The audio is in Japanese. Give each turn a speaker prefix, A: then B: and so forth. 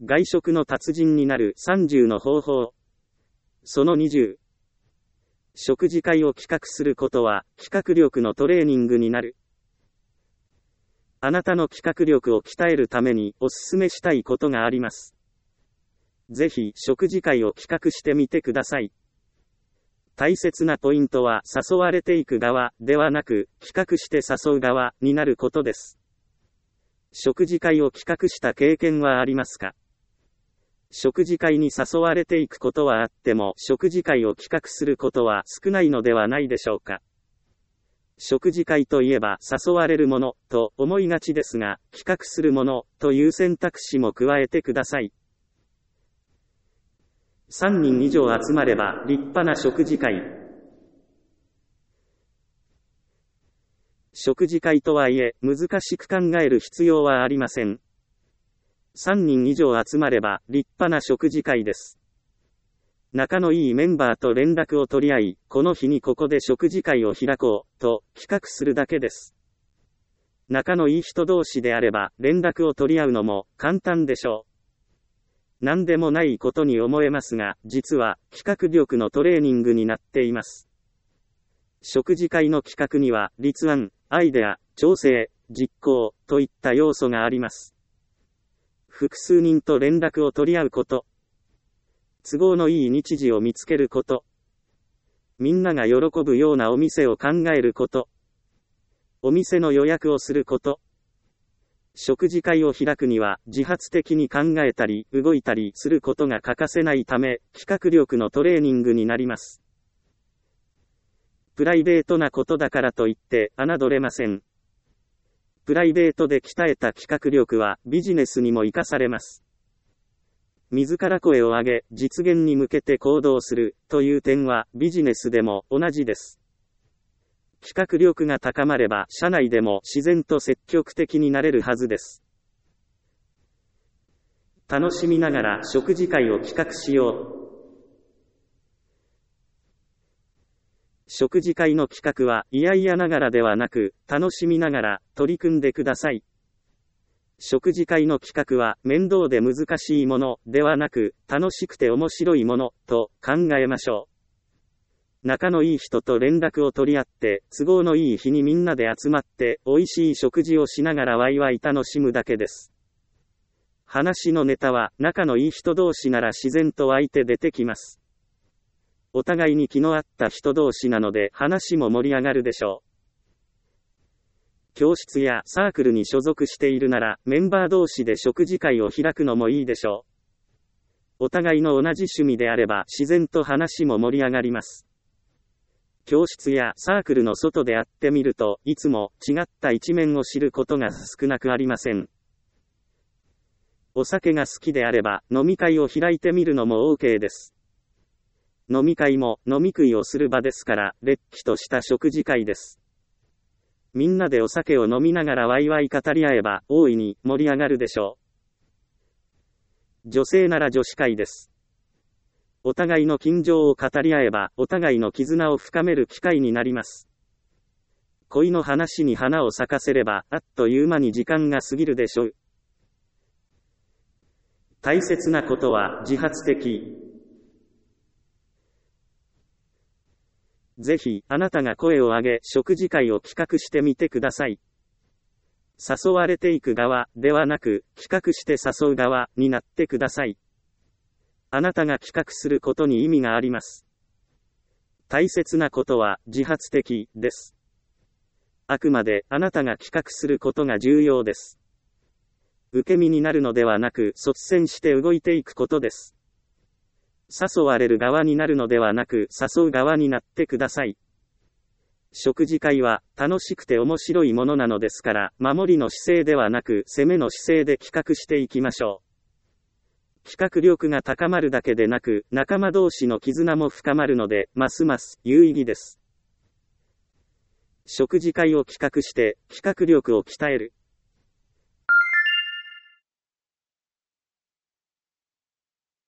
A: 外食の達人になる30の方法。その20。食事会を企画することは企画力のトレーニングになる。あなたの企画力を鍛えるためにおすすめしたいことがあります。ぜひ食事会を企画してみてください。大切なポイントは誘われていく側ではなく企画して誘う側になることです。食事会を企画した経験はありますか？食事会に誘われていくことはあっても食事会を企画することは少ないのではないでしょうか。食事会といえば誘われるものと思いがちですが、企画するものという選択肢も加えてください。3人以上集まれば立派な食事会。食事会とはいえ難しく考える必要はありません。3人以上集まれば立派な食事会です。仲のいいメンバーと連絡を取り合い、この日にここで食事会を開こうと企画するだけです。仲のいい人同士であれば連絡を取り合うのも簡単でしょう。何でもないことに思えますが、実は企画力のトレーニングになっています。食事会の企画には立案、アイデア、調整、実行といった要素があります。複数人と連絡を取り合うこと、都合のいい日時を見つけること、みんなが喜ぶようなお店を考えること、お店の予約をすること。食事会を開くには自発的に考えたり動いたりすることが欠かせないため、企画力のトレーニングになります。プライベートなことだからといって侮れません。プライベートで鍛えた企画力はビジネスにも活かされます。自ら声を上げ実現に向けて行動するという点はビジネスでも同じです。企画力が高まれば社内でも自然と積極的になれるはずです。楽しみながら食事会を企画しよう。食事会の企画は嫌々ながらではなく楽しみながら取り組んでください。食事会の企画は面倒で難しいものではなく楽しくて面白いものと考えましょう。仲のいい人と連絡を取り合って、都合のいい日にみんなで集まって、美味しい食事をしながらワイワイ楽しむだけです。話のネタは、仲のいい人同士なら自然と湧いて出てきます。お互いに気の合った人同士なので、話も盛り上がるでしょう。教室やサークルに所属しているなら、メンバー同士で食事会を開くのもいいでしょう。お互いの同じ趣味であれば、自然と話も盛り上がります。教室やサークルの外で会ってみると、いつも違った一面を知ることが少なくありません。お酒が好きであれば、飲み会を開いてみるのも OK です。飲み会も飲み食いをする場ですから、れっきとした食事会です。みんなでお酒を飲みながらワイワイ語り合えば、大いに盛り上がるでしょう。女性なら女子会です。お互いの近情を語り合えば、お互いの絆を深める機会になります。恋の話に花を咲かせれば、あっという間に時間が過ぎるでしょう。大切なことは自発的。ぜひ、あなたが声を上げ、食事会を企画してみてください。誘われていく側ではなく、企画して誘う側になってください。あなたが企画することに意味があります。大切なことは自発的です。あくまであなたが企画することが重要です。受け身になるのではなく率先して動いていくことです。誘われる側になるのではなく誘う側になってください。食事会は楽しくて面白いものなのですから、守りの姿勢ではなく攻めの姿勢で企画していきましょう。企画力が高まるだけでなく、仲間同士の絆も深まるので、ますます有意義です。食事会を企画して、企画力を鍛える。